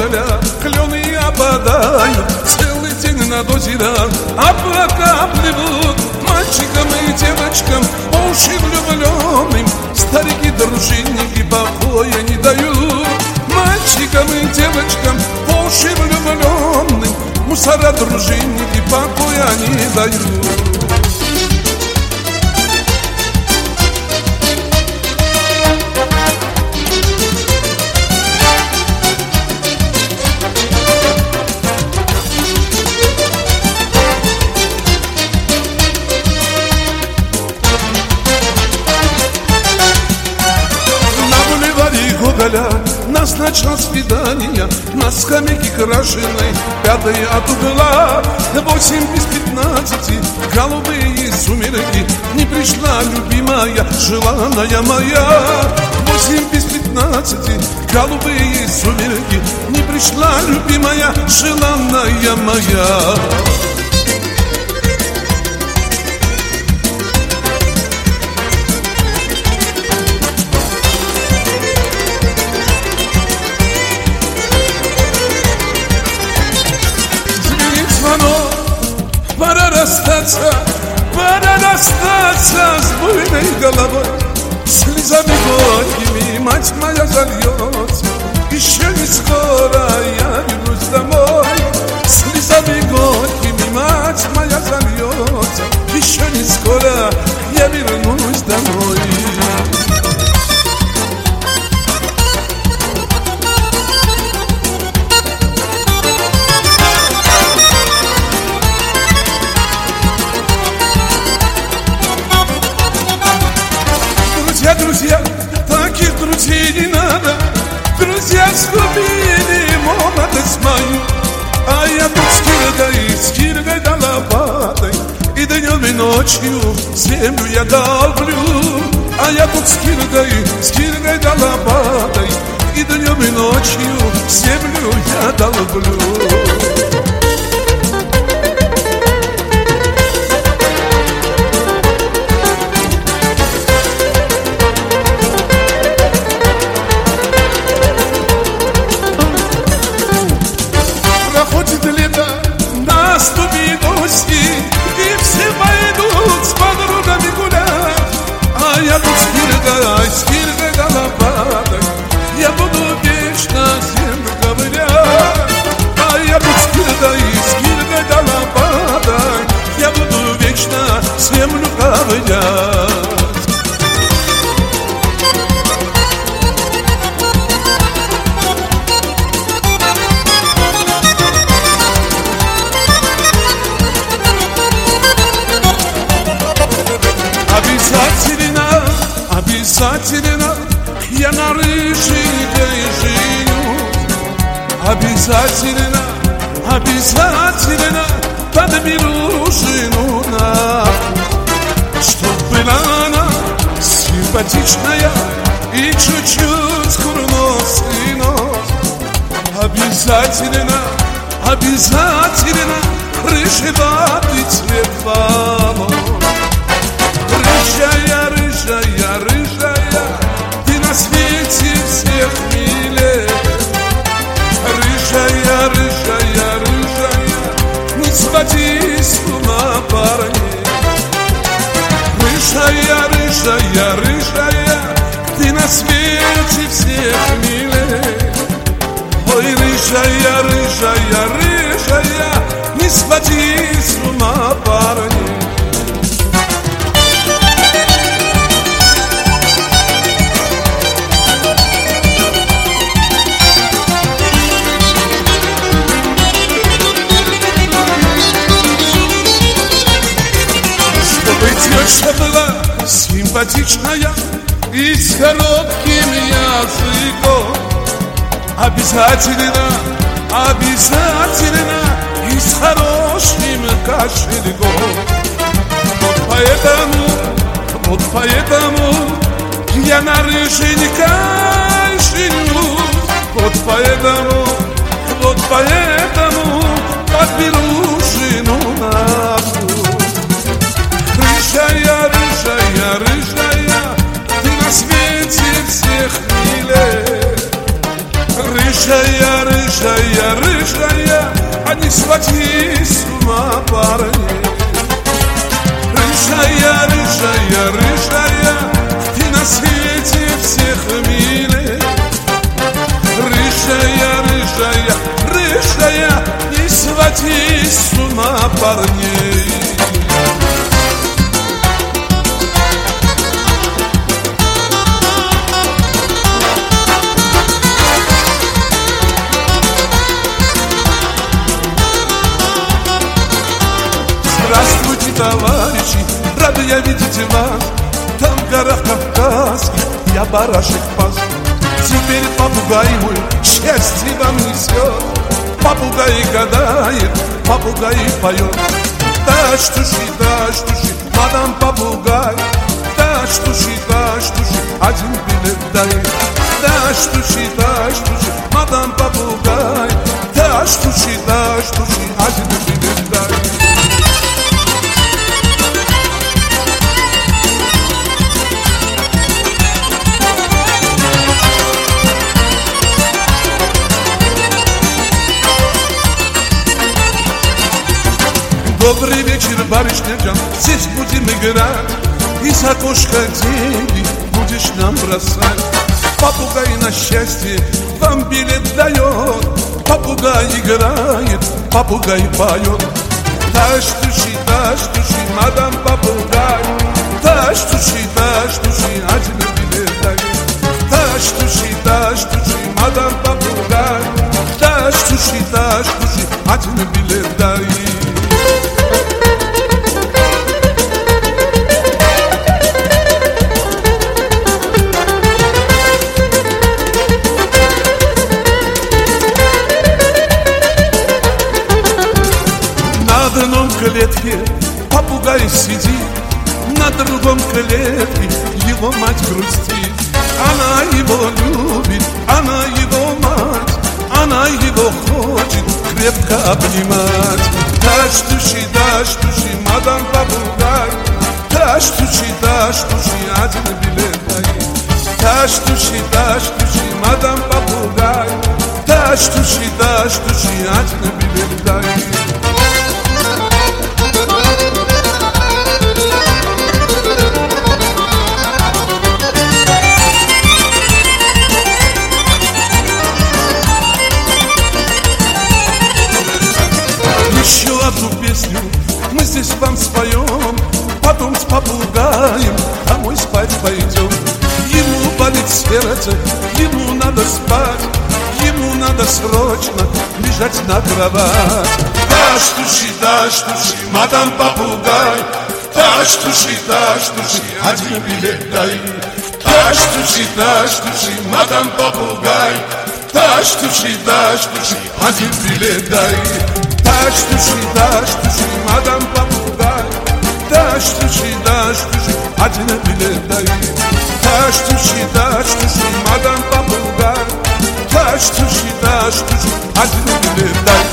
гоголя клены опадают, целый день над озером облака плывут. Мальчикам и девочкам, по уши влюбленным, старики-дружинники покоя не дают. Мальчикам и девочкам, по уши влюбленным, мусора-дружинники покоя не дают. Назначил свидание на скамейке крашеной, 5 от угла, 8 без 15, голубые сумерки. Не пришла любимая, желанная моя. 8 без 15, голубые сумерки. Не пришла любимая, желанная моя. Пора расстаться с буйной головой, слезами горькими мать моя зальется. Еще не скоро я вернусь домой. Слезами горькими мать моя зальется. Еще не скоро я вернусь домой. Друзья, таких друзей не надо. Друзья сгубили молодость мою. А я тут с киргой да лопатой, и днем и ночью землю я долблю. А я тут с киргой да лопатой, и днем и ночью землю я долблю. Наступит осень, и все пойдут с подругами гулять. А я тут с киргой да лопатой, я буду вечно землю ковырять. А я тут с киргой да лопатой, я буду вечно землю ковырять. Обязательно я на рыженькой женюсь. Обязательно подберу жену на, чтоб была она симпатичная и чуть-чуть курносый нос. Обязательно рыжеватый цвет волос. Рыжая, ты на свете всех милее. Рыжая, не своди с ума парней. Рыжая, ты на свете всех милее. Ой, рыжая, не своди с ума парней. Теща была симпатичная и с коротким языком. Обязательно и с хорошим кошельком. Вот поэтому я на рыженькой женюсь. Вот поэтому подберу жену на вкус. Рыжая, ты на свете всех милее. Рыжая, схвати с ума парней. Рыжая, рыжая, рыжая, ты на свете всех милее. Рыжая, рыжая, рыжая, не схвати с ума парней. Здравствуйте, товарищи, рады я видеть вас. Там в горах Кавказских я барашек пас. Теперь попугай мой счастье вам несет. Попугай гадает, попугай поет. Дашь души, мадам попугай. Дашь души, один билет дай. Дашь души, мадам попугай. Дашь души, один билет дай. Добрый вечер, барышня Джан, здесь будем играть. Из окошка деньги будешь нам бросать. Попугай на счастье вам билет дает. Попугай играет, попугай поет. Дашь души, мадам попугай. Дашь души, один билет дай. Дашь души, мадам попугай. Дашь души, один билет дай. На одном клетке попугай сидит, на другом клетке его мать грустит. Она его любит, она его мать, она его хочет крепко обнимать. Дашь души, мадам попугай. Дашь души, один билет дай. Дашь души, мадам попугай. Дашь души, один билет дай. Еще одну песню мы здесь вам споем, потом с попугаем домой спать пойдем. Ему болит сердце, ему надо спать, ему надо срочно лежать на кровать. Дашь души, мадам попугай. Дашь души, один билет дай. Дашь души, мадам попугай. Дашь души, один билет дай. Дашь души, мадам попугай. Дашь души, один билет дай. Дашь души, мадам попугай. Дашь души, один билет дай.